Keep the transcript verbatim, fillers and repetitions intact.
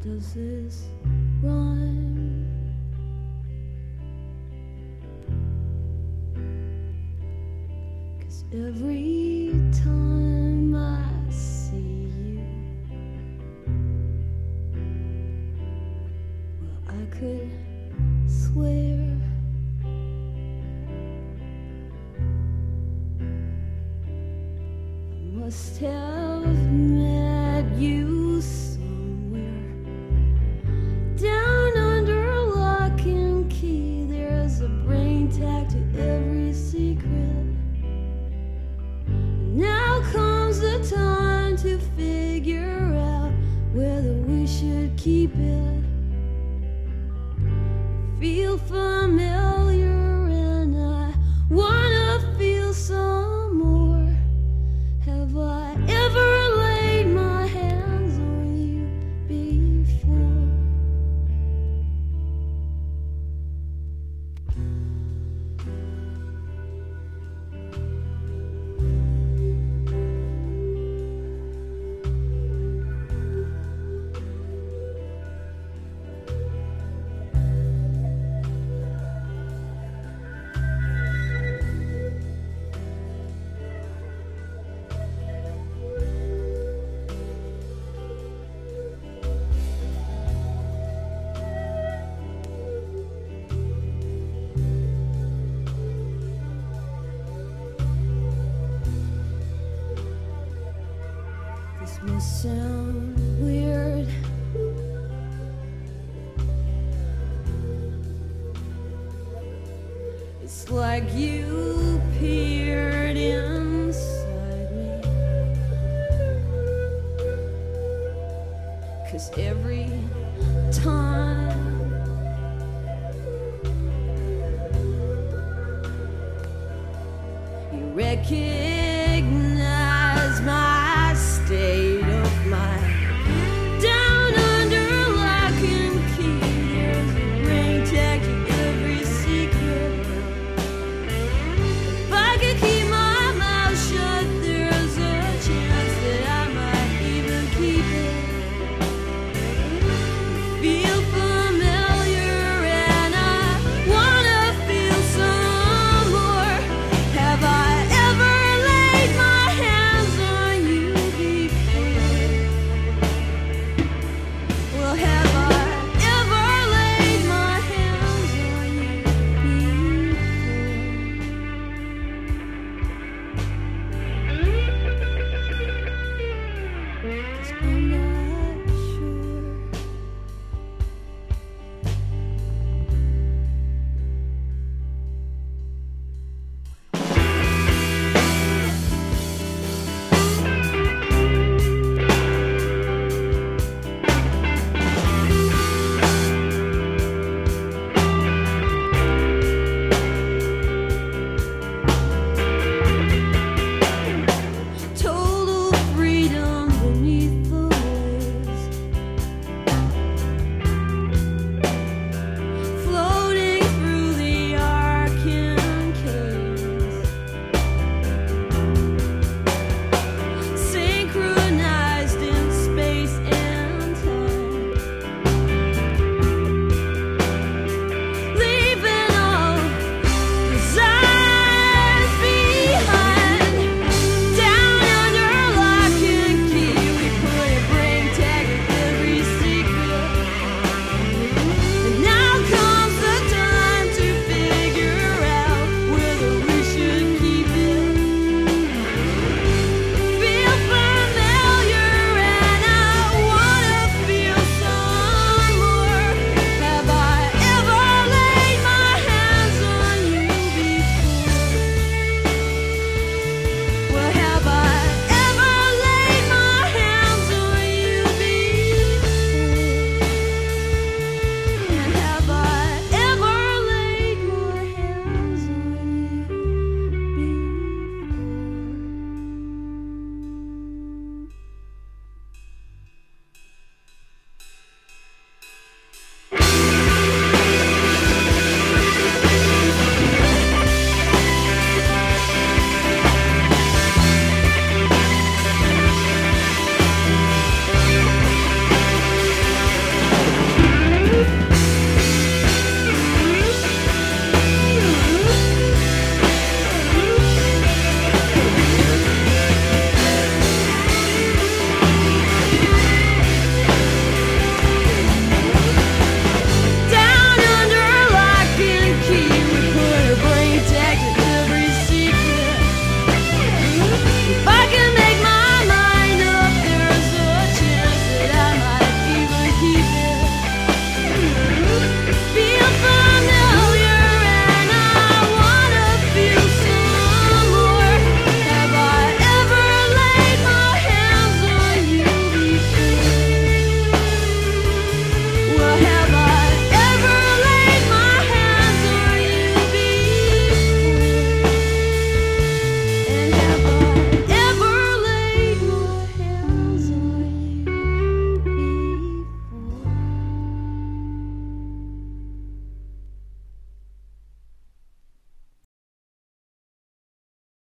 Does this rhyme? Cause every time I see you, well, I could swear I must have met you somewhere down under lock and key. There's a brain tag to every secret. Now comes the time to figure out whether we should keep it. Feel familiar and I wanna feel some more. Have I ever laid my hands on you before? This must sound weird. It's like you peer